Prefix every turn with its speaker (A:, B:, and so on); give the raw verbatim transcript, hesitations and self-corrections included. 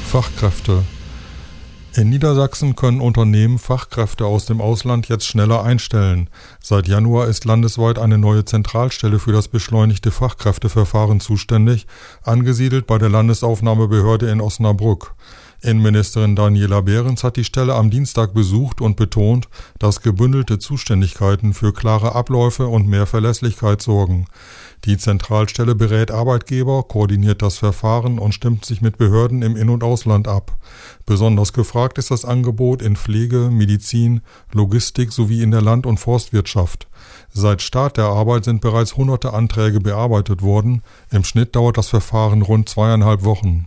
A: Fachkräfte. In Niedersachsen können Unternehmen Fachkräfte aus dem Ausland jetzt schneller einstellen. Seit Januar ist landesweit eine neue Zentralstelle für das beschleunigte Fachkräfteverfahren zuständig, angesiedelt bei der Landesaufnahmebehörde in Osnabrück. Innenministerin Daniela Behrens hat die Stelle am Dienstag besucht und betont, dass gebündelte Zuständigkeiten für klare Abläufe und mehr Verlässlichkeit sorgen. Die Zentralstelle berät Arbeitgeber, koordiniert das Verfahren und stimmt sich mit Behörden im In- und Ausland ab. Besonders gefragt ist das Angebot in Pflege, Medizin, Logistik sowie in der Land- und Forstwirtschaft. Seit Start der Arbeit sind bereits hunderte Anträge bearbeitet worden. Im Schnitt dauert das Verfahren rund zweieinhalb Wochen.